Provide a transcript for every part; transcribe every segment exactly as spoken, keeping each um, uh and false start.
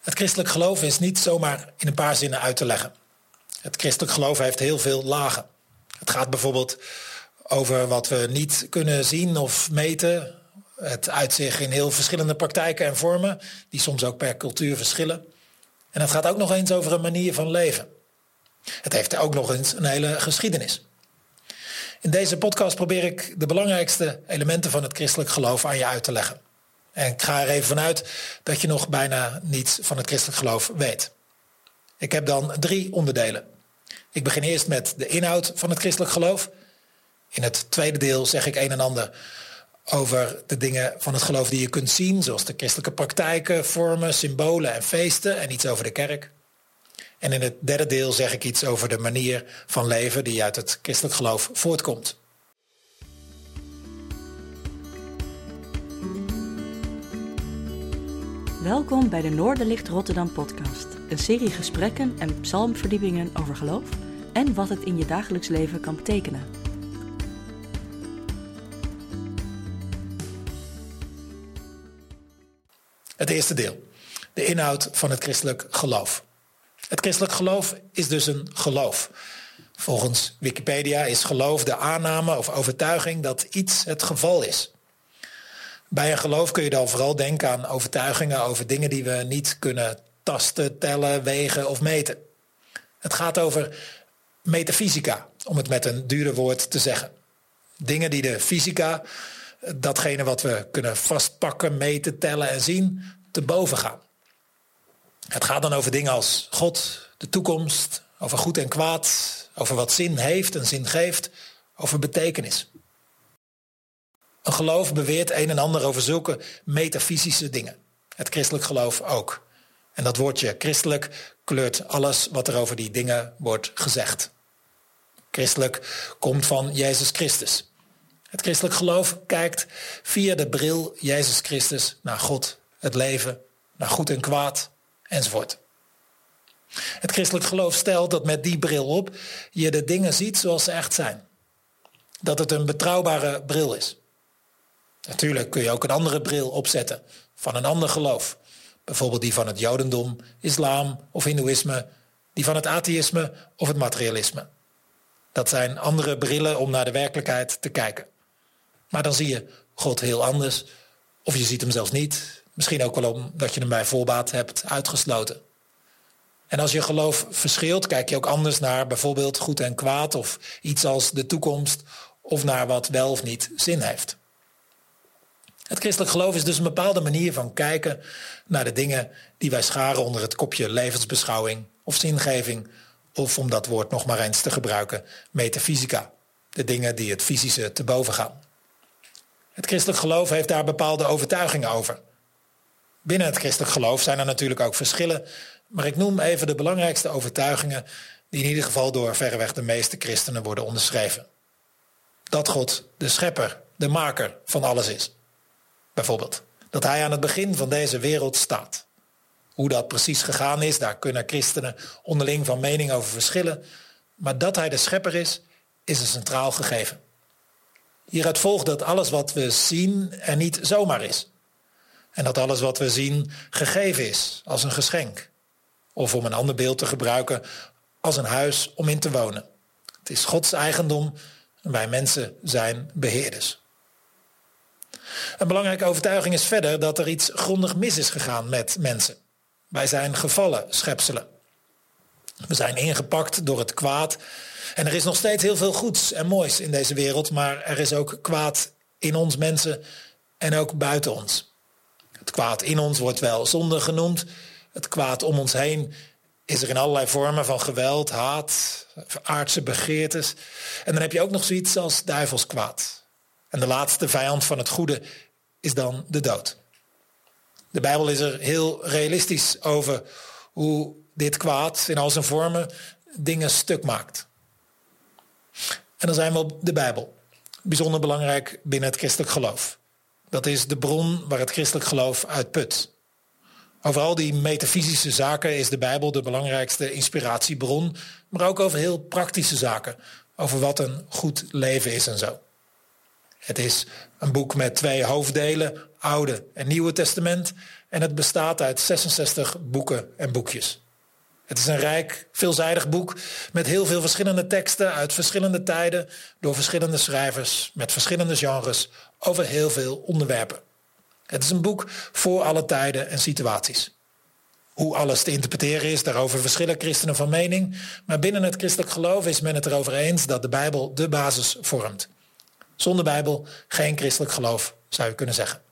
Het christelijk geloof is niet zomaar in een paar zinnen uit te leggen. Het christelijk geloof heeft heel veel lagen. Het gaat bijvoorbeeld over wat we niet kunnen zien of meten. Het uit zich in heel verschillende praktijken en vormen, die soms ook per cultuur verschillen. En het gaat ook nog eens over een manier van leven. Het heeft ook nog eens een hele geschiedenis. In deze podcast probeer ik de belangrijkste elementen van het christelijk geloof aan je uit te leggen. En ik ga er even vanuit dat je nog bijna niets van het christelijk geloof weet. Ik heb dan drie onderdelen. Ik begin eerst met de inhoud van het christelijk geloof. In het tweede deel zeg ik een en ander over de dingen van het geloof die je kunt zien, zoals de christelijke praktijken, vormen, symbolen en feesten, en iets over de kerk. En in het derde deel zeg ik iets over de manier van leven die uit het christelijk geloof voortkomt. Welkom bij de Noorderlicht Rotterdam podcast. Een serie gesprekken en psalmverdiepingen over geloof en wat het in je dagelijks leven kan betekenen. Het eerste deel. De inhoud van het christelijk geloof. Het christelijk geloof is dus een geloof. Volgens Wikipedia is geloof de aanname of overtuiging dat iets het geval is. Bij een geloof kun je dan vooral denken aan overtuigingen over dingen die we niet kunnen tasten, tellen, wegen of meten. Het gaat over metafysica, om het met een dure woord te zeggen. Dingen die de fysica, datgene wat we kunnen vastpakken, meten, tellen en zien, te boven gaan. Het gaat dan over dingen als God, de toekomst, over goed en kwaad, over wat zin heeft en zin geeft, over betekenis. Een geloof beweert een en ander over zulke metafysische dingen. Het christelijk geloof ook. En dat woordje christelijk kleurt alles wat er over die dingen wordt gezegd. Christelijk komt van Jezus Christus. Het christelijk geloof kijkt via de bril Jezus Christus naar God, het leven, naar goed en kwaad, enzovoort. Het christelijk geloof stelt dat met die bril op je de dingen ziet zoals ze echt zijn. Dat het een betrouwbare bril is. Natuurlijk kun je ook een andere bril opzetten van een ander geloof. Bijvoorbeeld die van het Jodendom, islam of hindoeïsme, die van het atheïsme of het materialisme. Dat zijn andere brillen om naar de werkelijkheid te kijken. Maar dan zie je God heel anders, of je ziet hem zelfs niet. Misschien ook wel omdat je hem bij voorbaat hebt uitgesloten. En als je geloof verschilt, kijk je ook anders naar bijvoorbeeld goed en kwaad of iets als de toekomst of naar wat wel of niet zin heeft. Het christelijk geloof is dus een bepaalde manier van kijken naar de dingen die wij scharen onder het kopje levensbeschouwing of zingeving, of om dat woord nog maar eens te gebruiken, metafysica, de dingen die het fysische te boven gaan. Het christelijk geloof heeft daar bepaalde overtuigingen over. Binnen het christelijk geloof zijn er natuurlijk ook verschillen, maar ik noem even de belangrijkste overtuigingen die in ieder geval door verreweg de meeste christenen worden onderschreven. Dat God de schepper, de maker van alles is. Bijvoorbeeld, dat hij aan het begin van deze wereld staat. Hoe dat precies gegaan is, daar kunnen christenen onderling van mening over verschillen, maar dat hij de schepper is, is een centraal gegeven. Hieruit volgt dat alles wat we zien er niet zomaar is. En dat alles wat we zien gegeven is als een geschenk. Of om een ander beeld te gebruiken, als een huis om in te wonen. Het is Gods eigendom en wij mensen zijn beheerders. Een belangrijke overtuiging is verder dat er iets grondig mis is gegaan met mensen. Wij zijn gevallen schepselen. We zijn ingepakt door het kwaad. En er is nog steeds heel veel goeds en moois in deze wereld, maar er is ook kwaad in ons mensen en ook buiten ons. Het kwaad in ons wordt wel zonde genoemd. Het kwaad om ons heen is er in allerlei vormen van geweld, haat, aardse begeertes. En dan heb je ook nog zoiets als duivelskwaad. En de laatste vijand van het goede is dan de dood. De Bijbel is er heel realistisch over hoe dit kwaad in al zijn vormen dingen stuk maakt. En dan zijn we op de Bijbel. Bijzonder belangrijk binnen het christelijk geloof. Dat is de bron waar het christelijk geloof uit put. Over al die metafysische zaken is de Bijbel de belangrijkste inspiratiebron, maar ook over heel praktische zaken. Over wat een goed leven is en zo. Het is een boek met twee hoofddelen, Oude en Nieuwe Testament en het bestaat uit zesenzestig boeken en boekjes. Het is een rijk, veelzijdig boek met heel veel verschillende teksten uit verschillende tijden, door verschillende schrijvers, met verschillende genres, over heel veel onderwerpen. Het is een boek voor alle tijden en situaties. Hoe alles te interpreteren is, daarover verschillen christenen van mening, maar binnen het christelijk geloof is men het erover eens dat de Bijbel de basis vormt. Zonder Bijbel geen christelijk geloof, zou je kunnen zeggen.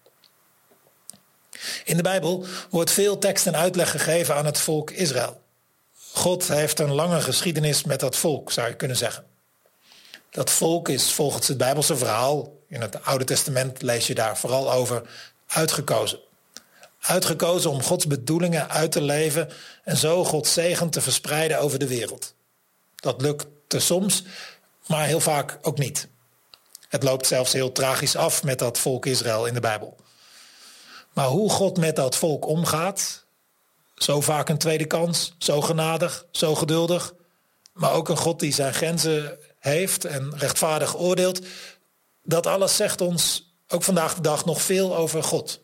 In de Bijbel wordt veel tekst en uitleg gegeven aan het volk Israël. God heeft een lange geschiedenis met dat volk, zou je kunnen zeggen. Dat volk is volgens het Bijbelse verhaal, in het Oude Testament lees je daar vooral over, uitgekozen. Uitgekozen om Gods bedoelingen uit te leven en zo Gods zegen te verspreiden over de wereld. Dat lukte soms, maar heel vaak ook niet. Het loopt zelfs heel tragisch af met dat volk Israël in de Bijbel. Maar hoe God met dat volk omgaat, zo vaak een tweede kans, zo genadig, zo geduldig, maar ook een God die zijn grenzen heeft en rechtvaardig oordeelt, dat alles zegt ons ook vandaag de dag nog veel over God.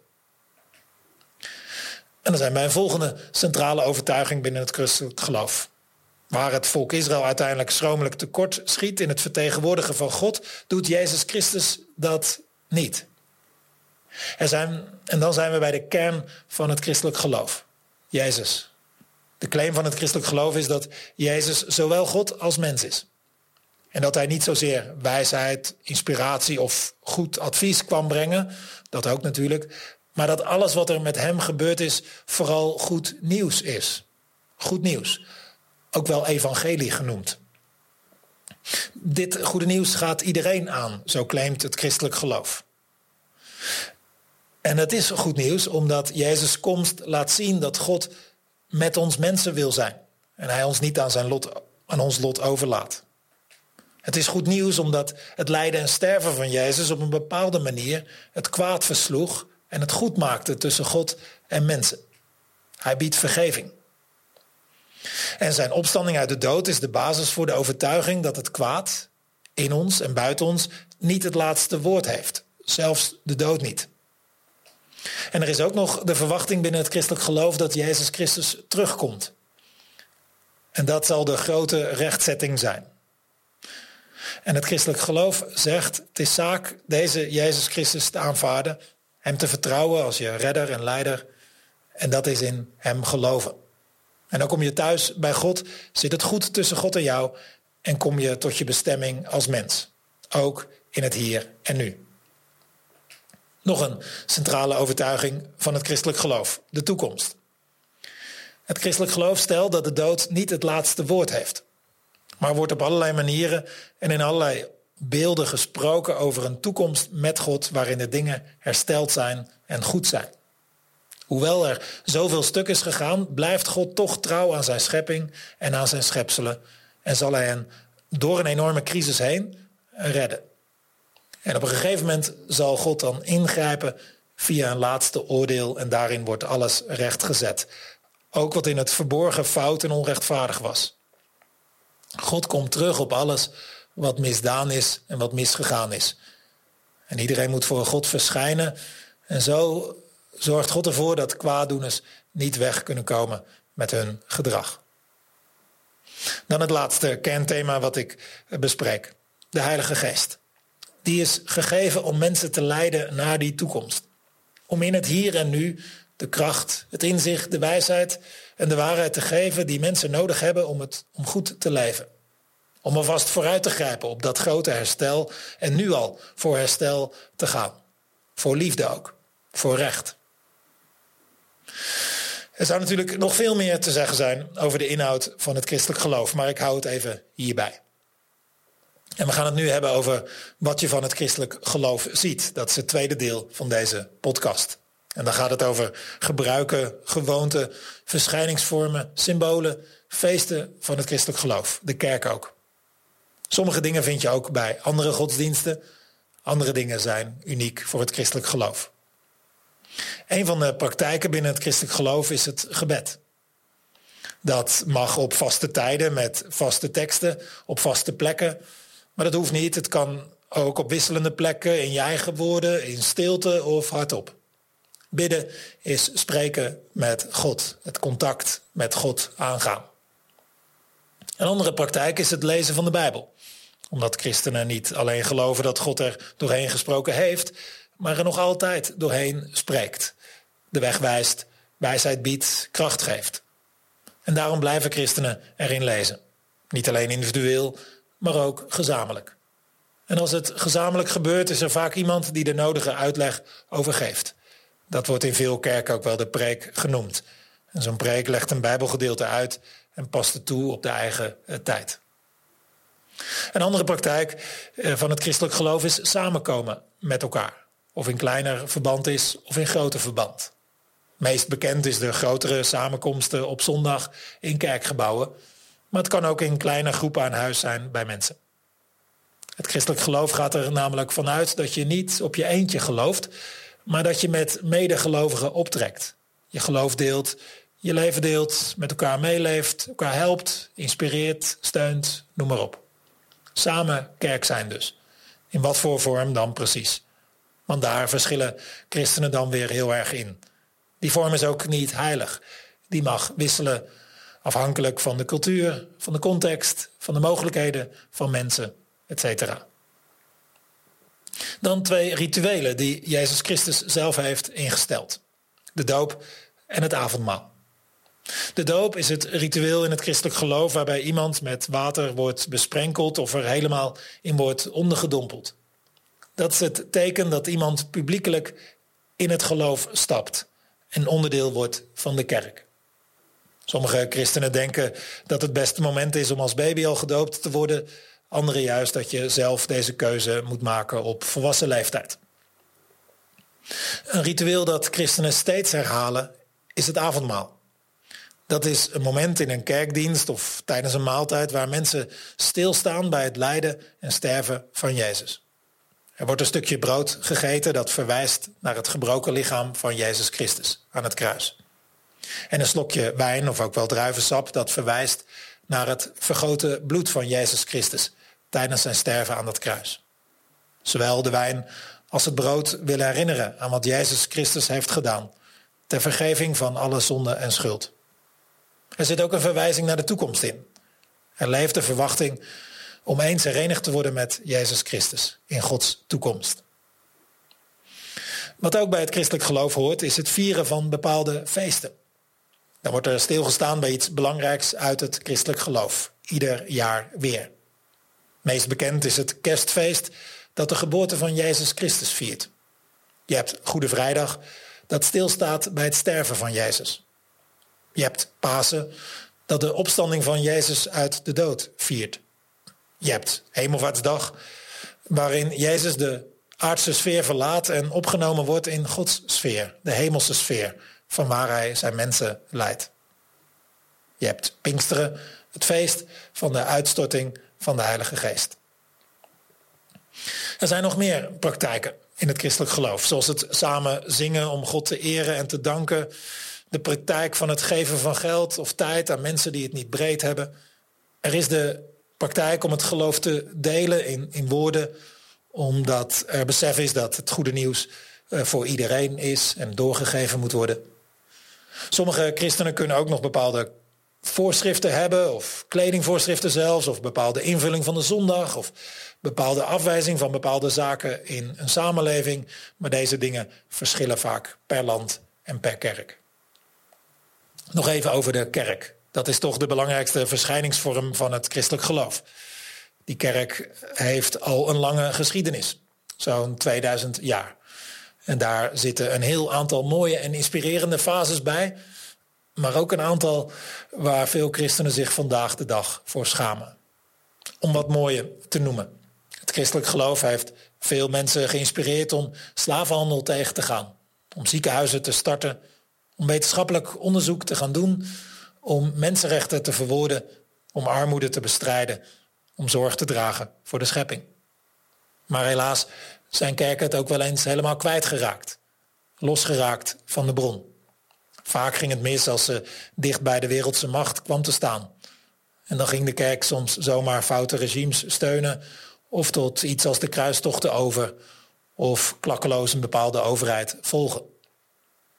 En dan zijn wij een volgende centrale overtuiging binnen het christelijk geloof. Waar het volk Israël uiteindelijk schromelijk tekort schiet in het vertegenwoordigen van God, doet Jezus Christus dat niet. Er zijn, en dan zijn we bij de kern van het christelijk geloof. Jezus. De claim van het christelijk geloof is dat Jezus zowel God als mens is. En dat hij niet zozeer wijsheid, inspiratie of goed advies kwam brengen, dat ook natuurlijk, maar dat alles wat er met hem gebeurd is vooral goed nieuws is. Goed nieuws. Ook wel evangelie genoemd. Dit goede nieuws gaat iedereen aan, zo claimt het christelijk geloof. En het is goed nieuws omdat Jezus' komst laat zien dat God met ons mensen wil zijn. En hij ons niet aan, zijn lot, aan ons lot overlaat. Het is goed nieuws omdat het lijden en sterven van Jezus op een bepaalde manier het kwaad versloeg en het goed maakte tussen God en mensen. Hij biedt vergeving. En zijn opstanding uit de dood is de basis voor de overtuiging dat het kwaad in ons en buiten ons niet het laatste woord heeft. Zelfs de dood niet. En er is ook nog de verwachting binnen het christelijk geloof dat Jezus Christus terugkomt. En dat zal de grote rechtzetting zijn. En het christelijk geloof zegt, het is zaak deze Jezus Christus te aanvaarden, hem te vertrouwen als je redder en leider. En dat is in hem geloven. En dan kom je thuis bij God, zit het goed tussen God en jou en kom je tot je bestemming als mens. Ook in het hier en nu. Nog een centrale overtuiging van het christelijk geloof, de toekomst. Het christelijk geloof stelt dat de dood niet het laatste woord heeft. Maar wordt op allerlei manieren en in allerlei beelden gesproken over een toekomst met God waarin de dingen hersteld zijn en goed zijn. Hoewel er zoveel stuk is gegaan, blijft God toch trouw aan zijn schepping en aan zijn schepselen en zal hij hen door een enorme crisis heen redden. En op een gegeven moment zal God dan ingrijpen via een laatste oordeel en daarin wordt alles rechtgezet. Ook wat in het verborgen fout en onrechtvaardig was. God komt terug op alles wat misdaan is en wat misgegaan is. En iedereen moet voor God verschijnen. En zo zorgt God ervoor dat kwaaddoeners niet weg kunnen komen met hun gedrag. Dan het laatste kernthema wat ik bespreek. De Heilige Geest. Die is gegeven om mensen te leiden naar die toekomst. Om in het hier en nu de kracht, het inzicht, de wijsheid en de waarheid te geven die mensen nodig hebben om, het, om goed te leven. Om alvast vooruit te grijpen op dat grote herstel en nu al voor herstel te gaan. Voor liefde ook. Voor recht. Er zou natuurlijk nog veel meer te zeggen zijn over de inhoud van het christelijk geloof, maar ik hou het even hierbij. En we gaan het nu hebben over wat je van het christelijk geloof ziet. Dat is het tweede deel van deze podcast. En dan gaat het over gebruiken, gewoonten, verschijningsvormen, symbolen, feesten van het christelijk geloof. De kerk ook. Sommige dingen vind je ook bij andere godsdiensten. Andere dingen zijn uniek voor het christelijk geloof. Een van de praktijken binnen het christelijk geloof is het gebed. Dat mag op vaste tijden met vaste teksten, op vaste plekken. Maar dat hoeft niet. Het kan ook op wisselende plekken, in je eigen woorden, in stilte of hardop. Bidden is spreken met God, het contact met God aangaan. Een andere praktijk is het lezen van de Bijbel. Omdat christenen niet alleen geloven dat God er doorheen gesproken heeft, maar er nog altijd doorheen spreekt. De weg wijst, wijsheid biedt, kracht geeft. En daarom blijven christenen erin lezen. Niet alleen individueel, maar ook gezamenlijk. En als het gezamenlijk gebeurt, is er vaak iemand die de nodige uitleg over geeft. Dat wordt in veel kerken ook wel de preek genoemd. En zo'n preek legt een Bijbelgedeelte uit en past het toe op de eigen uh, tijd. Een andere praktijk uh, van het christelijk geloof is samenkomen met elkaar. Of in kleiner verband is, of in groter verband. Meest bekend is de grotere samenkomsten op zondag in kerkgebouwen. Maar het kan ook in kleine groepen aan huis zijn bij mensen. Het christelijk geloof gaat er namelijk vanuit dat je niet op je eentje gelooft, maar dat je met medegelovigen optrekt. Je geloof deelt, je leven deelt, met elkaar meeleeft, elkaar helpt, inspireert, steunt, noem maar op. Samen kerk zijn dus. In wat voor vorm dan precies? Want daar verschillen christenen dan weer heel erg in. Die vorm is ook niet heilig. Die mag wisselen afhankelijk van de cultuur, van de context, van de mogelijkheden van mensen, et cetera. Dan twee rituelen die Jezus Christus zelf heeft ingesteld. De doop en het avondmaal. De doop is het ritueel in het christelijk geloof waarbij iemand met water wordt besprenkeld of er helemaal in wordt ondergedompeld. Dat is het teken dat iemand publiekelijk in het geloof stapt en onderdeel wordt van de kerk. Sommige christenen denken dat het beste moment is om als baby al gedoopt te worden. Anderen juist dat je zelf deze keuze moet maken op volwassen leeftijd. Een ritueel dat christenen steeds herhalen is het avondmaal. Dat is een moment in een kerkdienst of tijdens een maaltijd waar mensen stilstaan bij het lijden en sterven van Jezus. Er wordt een stukje brood gegeten dat verwijst naar het gebroken lichaam van Jezus Christus aan het kruis. En een slokje wijn of ook wel druivensap dat verwijst naar het vergoten bloed van Jezus Christus tijdens zijn sterven aan dat kruis. Zowel de wijn als het brood willen herinneren aan wat Jezus Christus heeft gedaan ter vergeving van alle zonde en schuld. Er zit ook een verwijzing naar de toekomst in. Er leeft de verwachting om eens herenigd te worden met Jezus Christus in Gods toekomst. Wat ook bij het christelijk geloof hoort is het vieren van bepaalde feesten. Dan wordt er stilgestaan bij iets belangrijks uit het christelijk geloof. Ieder jaar weer. Meest bekend is het kerstfeest dat de geboorte van Jezus Christus viert. Je hebt Goede Vrijdag dat stilstaat bij het sterven van Jezus. Je hebt Pasen dat de opstanding van Jezus uit de dood viert. Je hebt Hemelvaartsdag waarin Jezus de aardse sfeer verlaat en opgenomen wordt in Gods sfeer, de hemelse sfeer, van waar hij zijn mensen leidt. Je hebt Pinksteren, het feest van de uitstorting van de Heilige Geest. Er zijn nog meer praktijken in het christelijk geloof, zoals het samen zingen om God te eren en te danken, de praktijk van het geven van geld of tijd aan mensen die het niet breed hebben. Er is de praktijk om het geloof te delen in, in woorden, omdat er besef is dat het goede nieuws uh, voor iedereen is en doorgegeven moet worden. Sommige christenen kunnen ook nog bepaalde voorschriften hebben, of kledingvoorschriften zelfs, of bepaalde invulling van de zondag, of bepaalde afwijzing van bepaalde zaken in een samenleving. Maar deze dingen verschillen vaak per land en per kerk. Nog even over de kerk. Dat is toch de belangrijkste verschijningsvorm van het christelijk geloof. Die kerk heeft al een lange geschiedenis, zo'n tweeduizend jaar. En daar zitten een heel aantal mooie en inspirerende fases bij, maar ook een aantal waar veel christenen zich vandaag de dag voor schamen. Om wat mooie te noemen. Het christelijk geloof heeft veel mensen geïnspireerd om slavenhandel tegen te gaan, om ziekenhuizen te starten, om wetenschappelijk onderzoek te gaan doen, om mensenrechten te verwoorden, om armoede te bestrijden, om zorg te dragen voor de schepping. Maar helaas zijn kerken het ook wel eens helemaal kwijtgeraakt, losgeraakt van de bron. Vaak ging het mis als ze dicht bij de wereldse macht kwam te staan. En dan ging de kerk soms zomaar foute regimes steunen of tot iets als de kruistochten over of klakkeloos een bepaalde overheid volgen.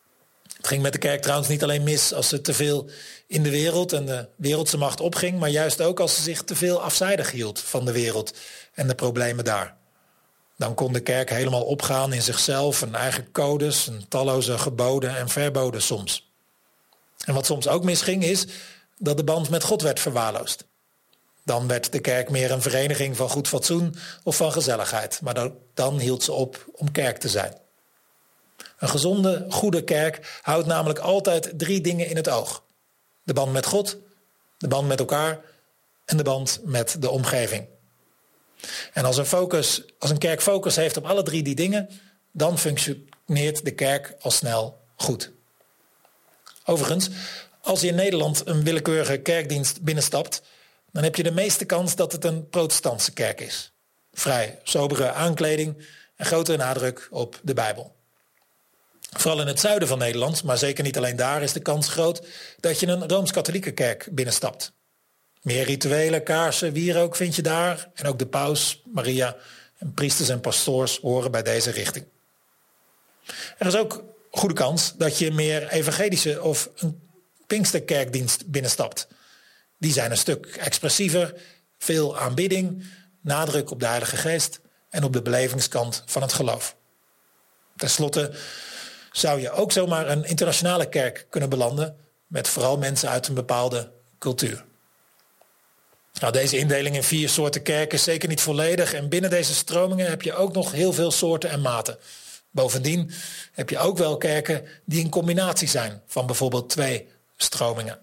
Het ging met de kerk trouwens niet alleen mis als ze te veel in de wereld en de wereldse macht opging, maar juist ook als ze zich te veel afzijdig hield van de wereld en de problemen daar. Dan kon de kerk helemaal opgaan in zichzelf, een eigen codes, een talloze geboden en verboden soms. En wat soms ook misging is dat de band met God werd verwaarloosd. Dan werd de kerk meer een vereniging van goed fatsoen of van gezelligheid. Maar dan, dan hield ze op om kerk te zijn. Een gezonde, goede kerk houdt namelijk altijd drie dingen in het oog. De band met God, de band met elkaar en de band met de omgeving. En als een, focus, als een kerk focus heeft op alle drie die dingen, dan functioneert de kerk al snel goed. Overigens, als je in Nederland een willekeurige kerkdienst binnenstapt, dan heb je de meeste kans dat het een protestantse kerk is. Vrij sobere aankleding en grote nadruk op de Bijbel. Vooral in het zuiden van Nederland, maar zeker niet alleen daar, is de kans groot dat je een Rooms-Katholieke kerk binnenstapt. Meer rituelen, kaarsen, wierook vind je daar. En ook de paus, Maria en priesters en pastoors horen bij deze richting. Er is ook goede kans dat je meer evangelische of een Pinksterkerkdienst binnenstapt. Die zijn een stuk expressiever, veel aanbidding, nadruk op de Heilige Geest en op de belevingskant van het geloof. Ten slotte zou je ook zomaar een internationale kerk kunnen belanden met vooral mensen uit een bepaalde cultuur. Nou, deze indeling in vier soorten kerken is zeker niet volledig en binnen deze stromingen heb je ook nog heel veel soorten en maten. Bovendien heb je ook wel kerken die een combinatie zijn van bijvoorbeeld twee stromingen.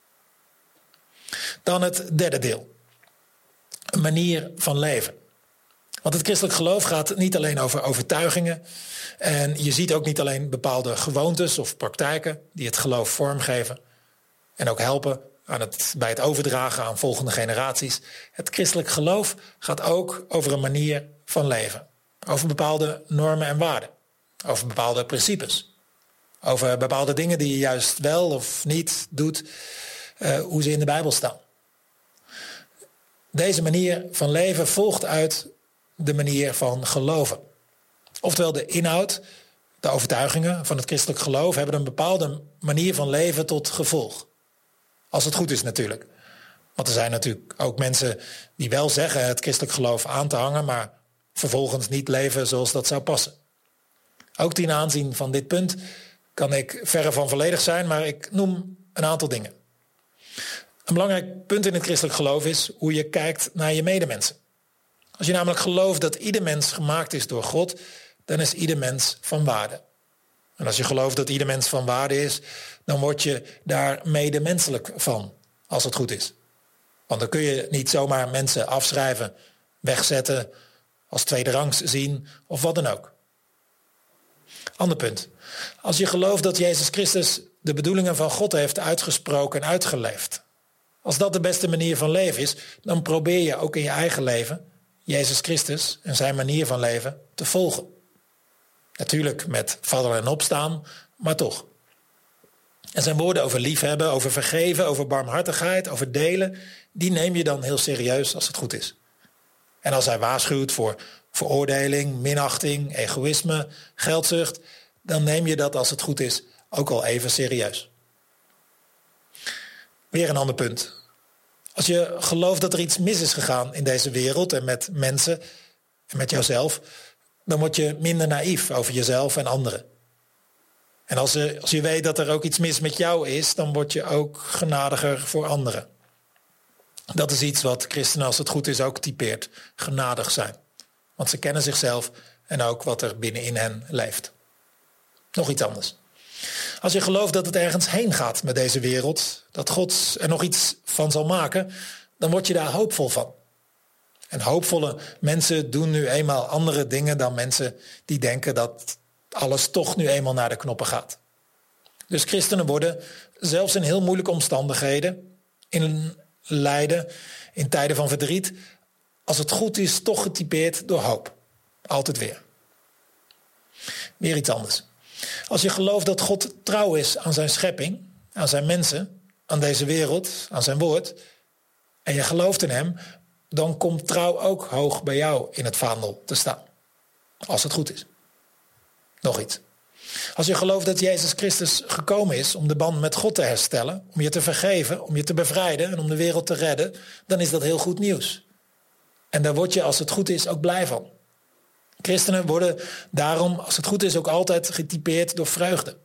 Dan het derde deel. Een manier van leven. Want het christelijk geloof gaat niet alleen over overtuigingen. En je ziet ook niet alleen bepaalde gewoontes of praktijken die het geloof vormgeven. En ook helpen aan het, bij het overdragen aan volgende generaties. Het christelijk geloof gaat ook over een manier van leven. Over bepaalde normen en waarden. Over bepaalde principes. Over bepaalde dingen die je juist wel of niet doet, uh, hoe ze in de Bijbel staan. Deze manier van leven volgt uit de manier van geloven. Oftewel de inhoud, de overtuigingen van het christelijk geloof hebben een bepaalde manier van leven tot gevolg. Als het goed is natuurlijk. Want er zijn natuurlijk ook mensen die wel zeggen het christelijk geloof aan te hangen, maar vervolgens niet leven zoals dat zou passen. Ook ten aanzien van dit punt kan ik verre van volledig zijn, maar ik noem een aantal dingen. Een belangrijk punt in het christelijk geloof is hoe je kijkt naar je medemensen. Als je namelijk gelooft dat ieder mens gemaakt is door God, dan is ieder mens van waarde. En als je gelooft dat ieder mens van waarde is, dan word je daar medemenselijk van, als het goed is. Want dan kun je niet zomaar mensen afschrijven, wegzetten, als tweederangs zien of wat dan ook. Ander punt. Als je gelooft dat Jezus Christus de bedoelingen van God heeft uitgesproken en uitgeleefd. Als dat de beste manier van leven is, dan probeer je ook in je eigen leven Jezus Christus en zijn manier van leven te volgen. Natuurlijk met vallen en opstaan, maar toch. En zijn woorden over liefhebben, over vergeven, over barmhartigheid, over delen, die neem je dan heel serieus als het goed is. En als hij waarschuwt voor veroordeling, minachting, egoïsme, geldzucht, dan neem je dat als het goed is ook al even serieus. Weer een ander punt. Als je gelooft dat er iets mis is gegaan in deze wereld en met mensen en met jouzelf, dan word je minder naïef over jezelf en anderen. En als je, als je weet dat er ook iets mis met jou is, dan word je ook genadiger voor anderen. Dat is iets wat christenen, als het goed is, ook typeert. Genadig zijn. Want ze kennen zichzelf en ook wat er binnenin hen leeft. Nog iets anders. Als je gelooft dat het ergens heen gaat met deze wereld, dat God er nog iets van zal maken, dan word je daar hoopvol van. En hoopvolle mensen doen nu eenmaal andere dingen dan mensen die denken dat alles toch nu eenmaal naar de knoppen gaat. Dus christenen worden, zelfs in heel moeilijke omstandigheden, in lijden, in tijden van verdriet, als het goed is, toch getypeerd door hoop. Altijd weer. Weer iets anders. Als je gelooft dat God trouw is aan zijn schepping, aan zijn mensen, aan deze wereld, aan zijn woord, en je gelooft in hem, dan komt trouw ook hoog bij jou in het vaandel te staan. Als het goed is. Nog iets. Als je gelooft dat Jezus Christus gekomen is om de band met God te herstellen, om je te vergeven, om je te bevrijden en om de wereld te redden, dan is dat heel goed nieuws. En daar word je, als het goed is, ook blij van. Christenen worden daarom, als het goed is, ook altijd getypeerd door vreugde.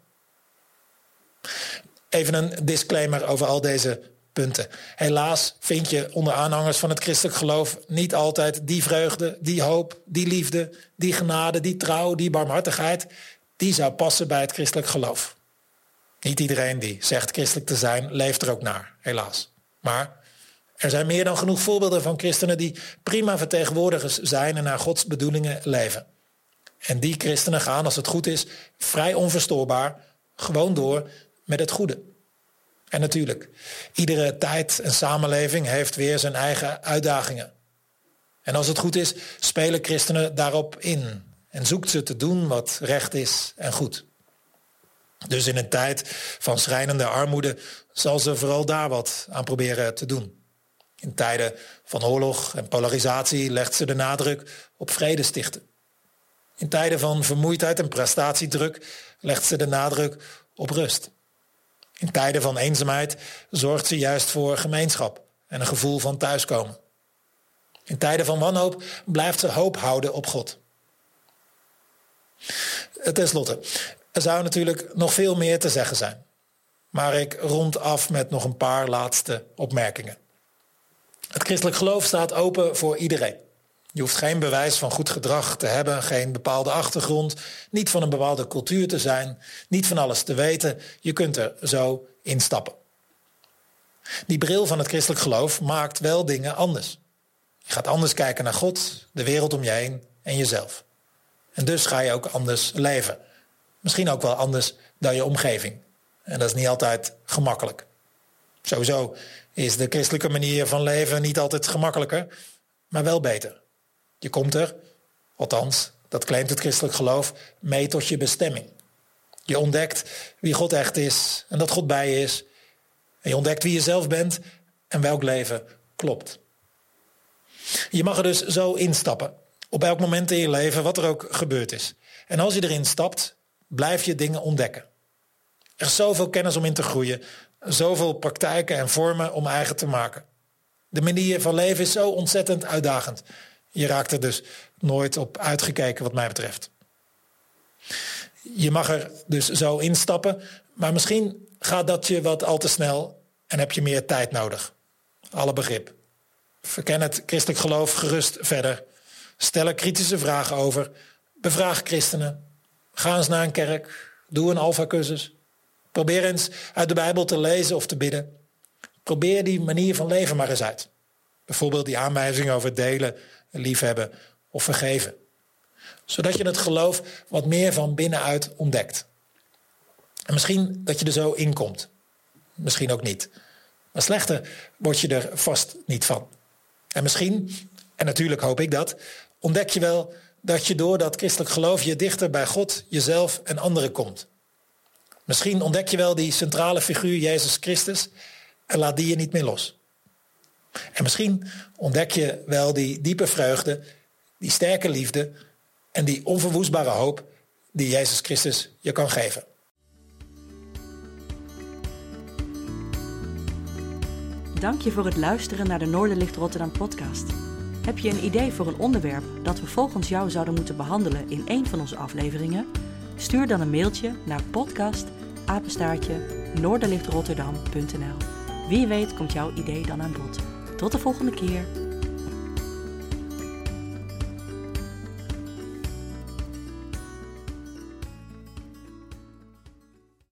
Even een disclaimer over al deze punten. Helaas vind je onder aanhangers van het christelijk geloof niet altijd die vreugde, die hoop, die liefde, die genade, die trouw, die barmhartigheid, die zou passen bij het christelijk geloof. Niet iedereen die zegt christelijk te zijn, leeft er ook naar, helaas. Maar er zijn meer dan genoeg voorbeelden van christenen die prima vertegenwoordigers zijn en naar Gods bedoelingen leven. En die christenen gaan, als het goed is, vrij onverstoorbaar, gewoon door met het goede. En natuurlijk, iedere tijd en samenleving heeft weer zijn eigen uitdagingen. En als het goed is, spelen christenen daarop in en zoekt ze te doen wat recht is en goed. Dus in een tijd van schrijnende armoede zal ze vooral daar wat aan proberen te doen. In tijden van oorlog en polarisatie legt ze de nadruk op vrede stichten. In tijden van vermoeidheid en prestatiedruk legt ze de nadruk op rust. In tijden van eenzaamheid zorgt ze juist voor gemeenschap en een gevoel van thuiskomen. In tijden van wanhoop blijft ze hoop houden op God. Ten slotte, er zou natuurlijk nog veel meer te zeggen zijn. Maar ik rond af met nog een paar laatste opmerkingen. Het christelijk geloof staat open voor iedereen. Je hoeft geen bewijs van goed gedrag te hebben, geen bepaalde achtergrond, niet van een bepaalde cultuur te zijn, niet van alles te weten. Je kunt er zo instappen. Die bril van het christelijk geloof maakt wel dingen anders. Je gaat anders kijken naar God, de wereld om je heen en jezelf. En dus ga je ook anders leven. Misschien ook wel anders dan je omgeving. En dat is niet altijd gemakkelijk. Sowieso is de christelijke manier van leven niet altijd gemakkelijker, maar wel beter. Je komt er, althans, dat claimt het christelijk geloof, mee tot je bestemming. Je ontdekt wie God echt is en dat God bij je is. En je ontdekt wie je zelf bent en welk leven klopt. Je mag er dus zo instappen, op elk moment in je leven, wat er ook gebeurd is. En als je erin stapt, blijf je dingen ontdekken. Er is zoveel kennis om in te groeien, zoveel praktijken en vormen om eigen te maken. De manier van leven is zo ontzettend uitdagend. Je raakt er dus nooit op uitgekeken wat mij betreft. Je mag er dus zo instappen, maar misschien gaat dat je wat al te snel en heb je meer tijd nodig. Alle begrip. Verken het christelijk geloof gerust verder. Stel er kritische vragen over. Bevraag christenen. Ga eens naar een kerk. Doe een alpha-cursus. Probeer eens uit de Bijbel te lezen of te bidden. Probeer die manier van leven maar eens uit. Bijvoorbeeld die aanwijzingen over delen, liefhebben of vergeven. Zodat je het geloof wat meer van binnenuit ontdekt. En misschien dat je er zo in komt. Misschien ook niet. Maar slechter word je er vast niet van. En misschien, en natuurlijk hoop ik dat, ontdek je wel dat je door dat christelijk geloof je dichter bij God, jezelf en anderen komt. Misschien ontdek je wel die centrale figuur Jezus Christus en laat die je niet meer los. En misschien ontdek je wel die diepe vreugde, die sterke liefde en die onverwoestbare hoop die Jezus Christus je kan geven. Dank je voor het luisteren naar de Noorderlicht Rotterdam podcast. Heb je een idee voor een onderwerp dat we volgens jou zouden moeten behandelen in een van onze afleveringen? Stuur dan een mailtje naar podcast apenstaartje noorderlichtrotterdam punt n l. Wie weet komt jouw idee dan aan bod. Tot de volgende keer.